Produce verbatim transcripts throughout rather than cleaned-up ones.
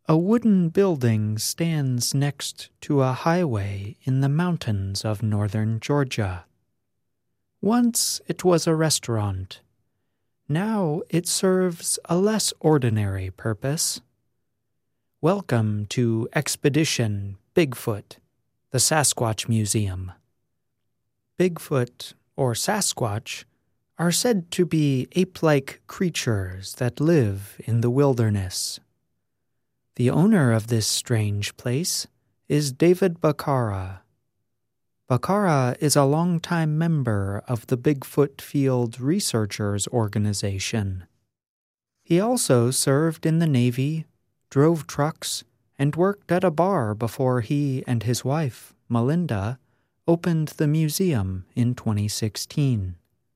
A wooden building stands next to a highway in the mountains of northern Georgia. Once it was a restaurant. Now it serves a less ordinary purpose. Welcome to Expedition Bigfoot, the Sasquatch Museum. Bigfoot, or Sasquatch, are said to be ape-like creatures that live in the wilderness. The owner of this strange place is David Bacara. Bacara is a longtime member of the Bigfoot Field Researchers Organization. He also served in the Navy, drove trucks, and worked at a bar before he and his wife, Melinda, opened the museum in twenty sixteen.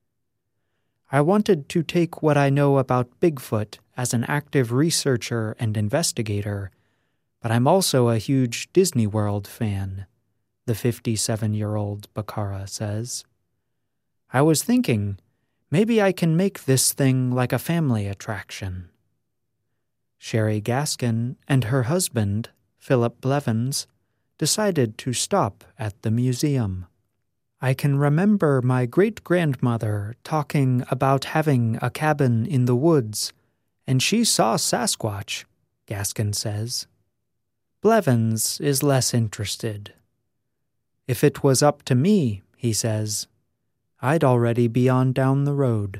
I wanted to take what I know about Bigfoot as an active researcher and investigator, but I'm also a huge Disney World fan, the fifty-seven-year-old Bacara says. I was thinking, maybe I can make this thing like a family attraction. Sherry Gaskin and her husband, Philip Blevins, decided to stop at the museum. I can remember my great-grandmother talking about having a cabin in the woods, and she saw Sasquatch, Gaskin says. Blevins is less interested. If it was up to me, he says, I'd already be on down the road.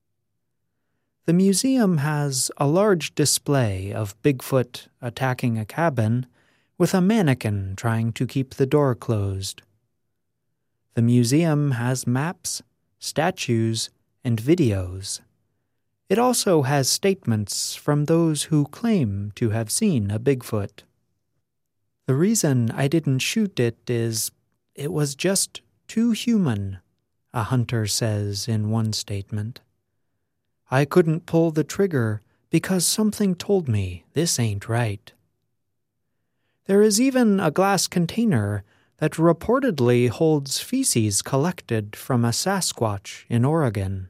The museum has a large display of Bigfoot attacking a cabin with a mannequin trying to keep the door closed. The museum has maps, statues, and videos. It also has statements from those who claim to have seen a Bigfoot. The reason I didn't shoot it is it was just too human, a hunter says in one statement. I couldn't pull the trigger because something told me this ain't right. There is even a glass container that reportedly holds feces collected from a Sasquatch in Oregon.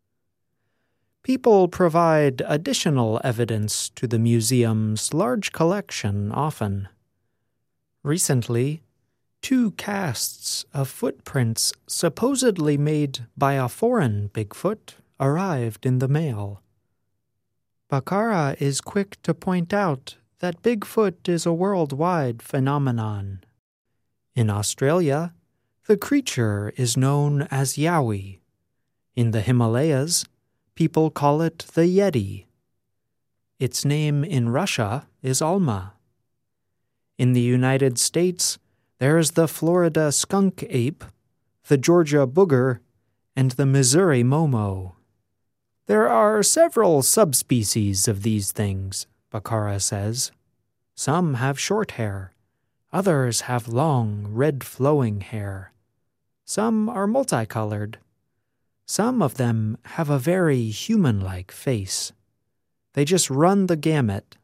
People provide additional evidence to the museum's large collection often. Recently, two casts of footprints supposedly made by a foreign Bigfoot arrived in the mail. Bacara is quick to point out that Bigfoot is a worldwide phenomenon. In Australia, the creature is known as Yowie. In the Himalayas, people call it the Yeti. Its name in Russia is Alma. In the United States, there is the Florida skunk ape, the Georgia booger, and the Missouri momo. There are several subspecies of these things, Bacara says. Some have short hair. Others have long, red flowing hair. Some are multicolored. Some of them have a very human-like face. They just run the gamut.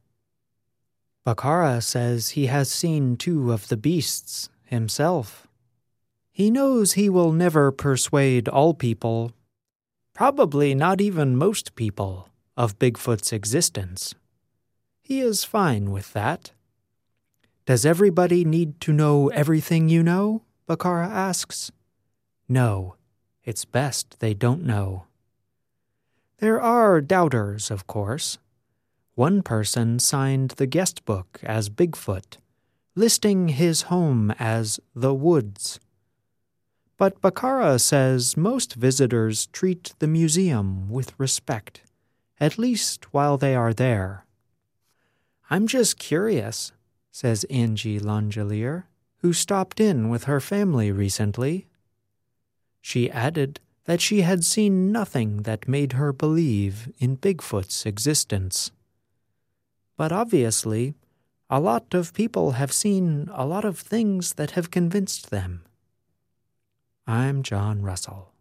Bacara says he has seen two of the beasts himself. He knows he will never persuade all people, probably not even most people, of Bigfoot's existence. He is fine with that. Does everybody need to know everything you know? Bacara asks. No, it's best they don't know. There are doubters, of course. One person signed the guest book as Bigfoot, listing his home as the woods. But Bacara says most visitors treat the museum with respect, at least while they are there. I'm just curious, says Angie Langelier, who stopped in with her family recently. She added that she had seen nothing that made her believe in Bigfoot's existence. But obviously, a lot of people have seen a lot of things that have convinced them. I'm John Russell.